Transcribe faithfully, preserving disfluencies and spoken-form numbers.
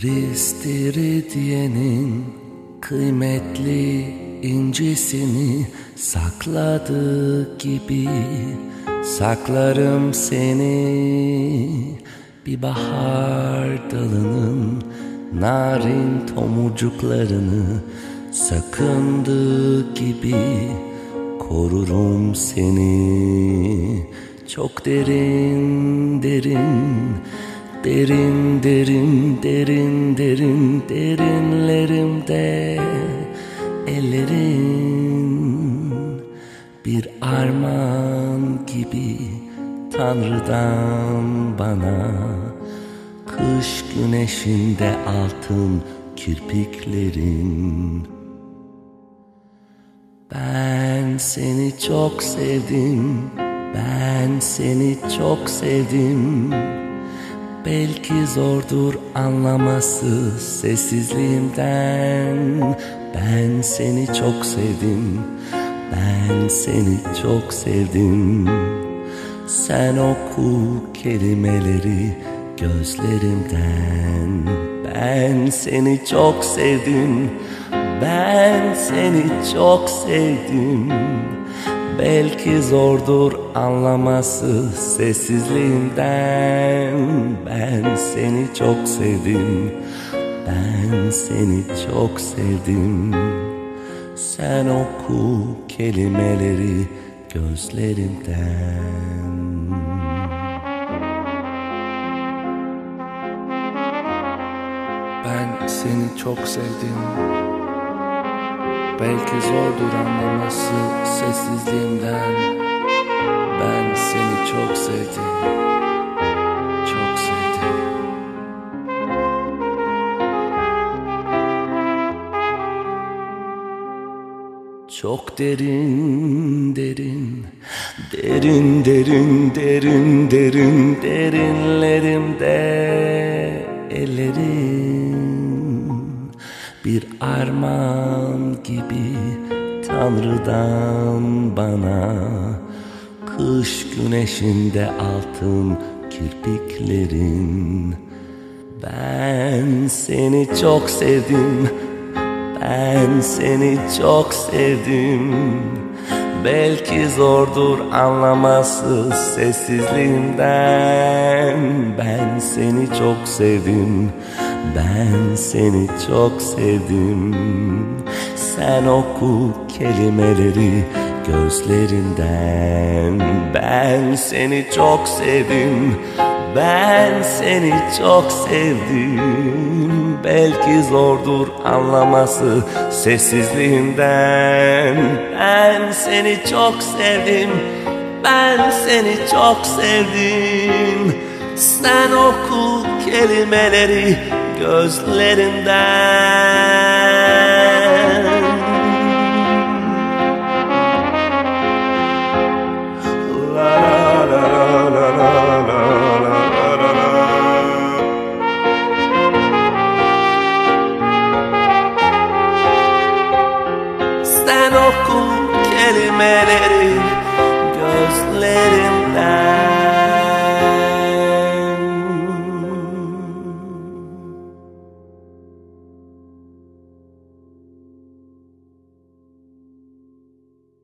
İstiridyenin kıymetli incisini sakladığı gibi saklarım seni. Bir bahar dalının narin tomurcuklarını sakındığı gibi korurum seni. Çok derin derin Derin derin derin derin derinlerimde ellerin bir armağan gibi Tanrı'dan bana. Kış güneşinde altın kirpiklerin. Ben seni çok sevdim, ben seni çok sevdim. Belki zordur anlaması sessizliğimden. Ben seni çok sevdim, ben seni çok sevdim. Sen oku kelimeleri gözlerimden. Ben seni çok sevdim, ben seni çok sevdim. Belki zordur anlaması sessizliğinden. Ben seni çok sevdim, ben seni çok sevdim. Sen oku kelimeleri gözlerimden. Ben seni çok sevdim. Belki zordur anlaması sessizliğimden. Ben seni çok sevdim, çok sevdim. Çok derin derin Derin derin derin derin derinlerimde ellerin bir armağan gibi Tanrı'dan bana. Kış güneşinde altın kirpiklerin. Ben seni çok sevdim, ben seni çok sevdim. Belki zordur anlaması sessizliğimden. Ben seni çok sevdim, ben seni çok sevdim. Sen oku kelimeleri gözlerimden. Ben seni çok sevdim, ben seni çok sevdim. Belki zordur anlaması sessizliğimden. Ben seni çok sevdim, ben seni çok sevdim. Sen oku kelimeleri gözlerinden. La la la la la la la la la. Sen oku kelimeleri